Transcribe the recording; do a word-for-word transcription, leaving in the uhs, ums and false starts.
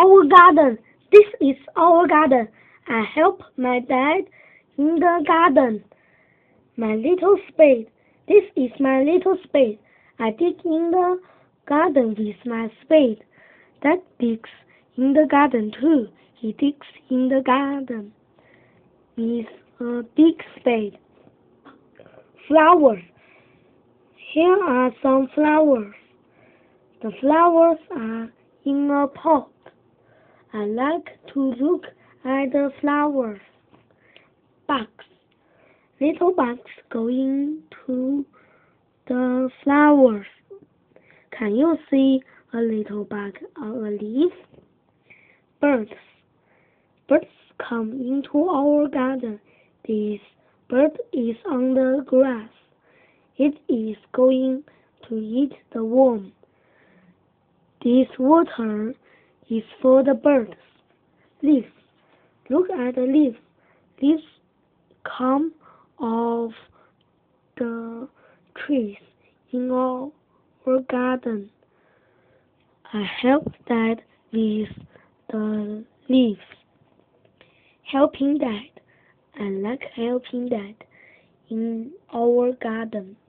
our garden. This is our garden. I help my dad in the garden. My little spade. This is my little spade. I dig in the garden with my spade. Dad digs in the garden too. He digs in the garden with a big spade. Flowers. Here are some flowers. The flowers are in a pot. I like to look at the flowers. Bugs. Little bugs go into the flowers. Can you see a little bug on a leaf? Birds. Birds come into our garden. This bird is on the grass. It is going to eat the worm. This water is for the birds. Leaves. Look at the leaves. Leaves come off the trees in our garden. I help Dad with the leaves. Helping Dad. I like helping Dad in our garden.